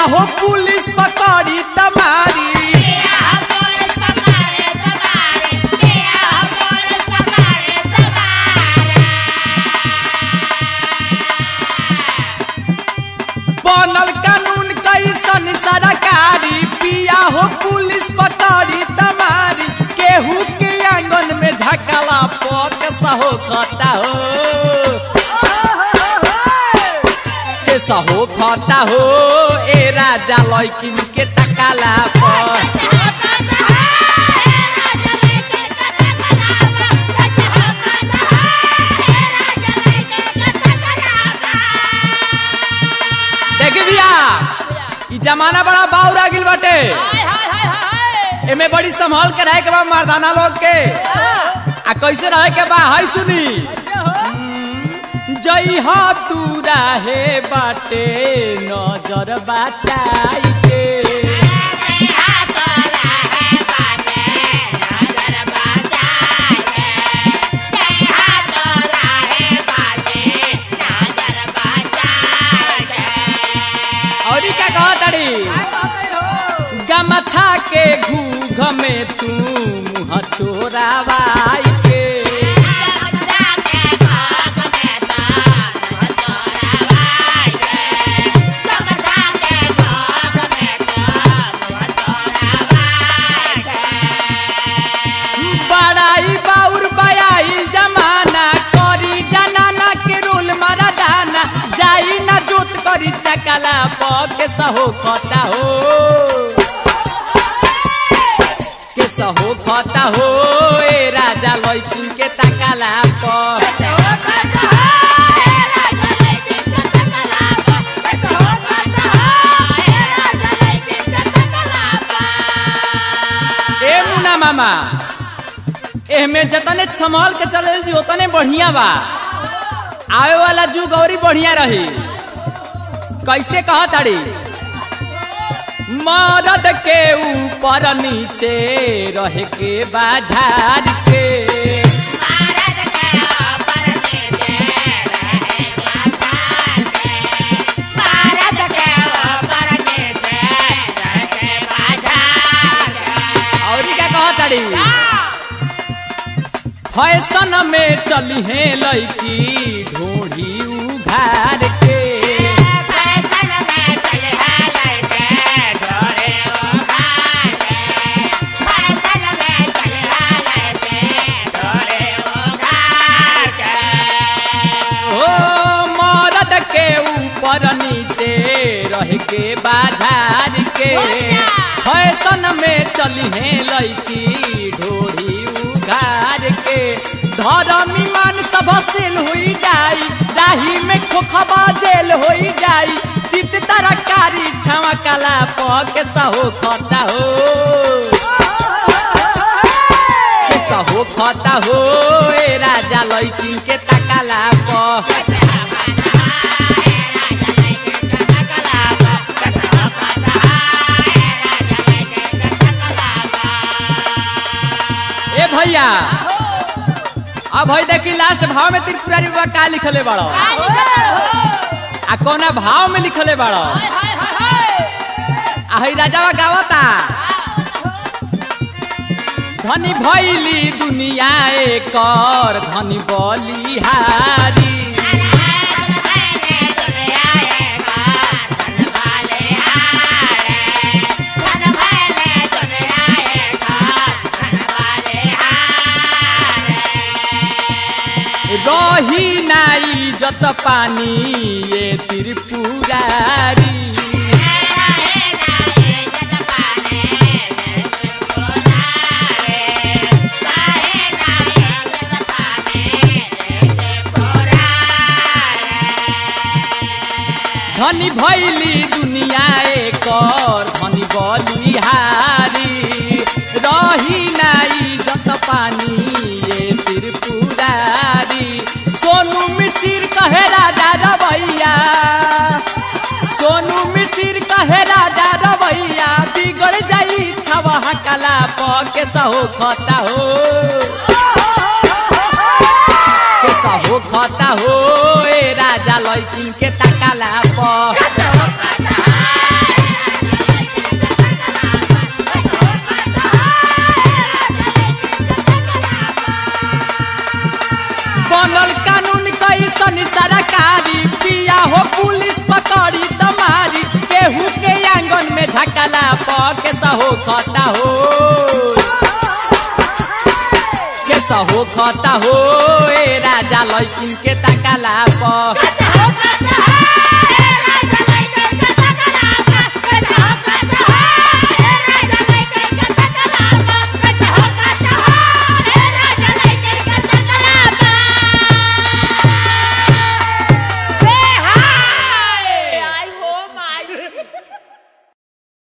हो पुलिस पकड़ी तमारी बनल कानून कैसन सरकारी पिया हो पुलिस पकड़ी तमारी केहू के आंगन में झकला पक सहो खाता हो कैसा हो खाता हो ए राजा लइकिन के तकाला पर जमाना बड़ा बाउर आ गिल बाटे एमे बड़ी संभाल के रहे के बा मर्दाना लोग के आ कैसे रहे के बा हाय सुनी जई हा तू रहे बाटे नजर बचाई के गमछा के घूघ में तू मुँह चोरावाई के बड़ाई बाउर बयाई जमाना करी जनाना के रोल मारा दाना जाई ना जोत करी चकला पके सहो खता हो हो खाता हो ए राजा लइकिन के तकाला पर ए मुना मामा एहमे जतने संभाल के चले जी उतने बढ़िया बा आवे वाला जुग औरी बढ़िया रही कैसे कहा ताड़ी मरद के ऊपर नीचे रह के बाजार के और क्या कहा ताड़ी फैशन में चली है लड़की ढोढ़ी उघार के नीचे रह के बाजार के फैशन में चली है लड़की ढोरी उघार के धर्मी मान सब सेल हुई जाई राही में खोखबा जेल हुई जाई चित तरकारी छावा कला पके सहो खाता हो सहो खाता हो ए राजा लइकिन के तकाला पर भैया अब भाई देखी लास्ट भाव में त्रिपुरारी बाबा का लिखले बाड़ो आ कोना भाव में लिखले बाड़ो आ हई राजावा गावता धनी भइली दुनिया एकर धनी बलिहारी रही नाई जत पानी ये त्रिपुरारी धनी भइली दुनिया एकर धनी बलिहारी रही नाई जत पानी ये त्रिपुरारी सोनू मिसिर कहे राजा रवैया सोनू मिसिर कहे राजा रवैया बिगड़ जाई छवा कला पके सहो खता हो कैसा हो खता हो ए राजा लइकिन के तकाला पर हो खता हो केस हो खता हो ए राजा लैकिन के ताकाला प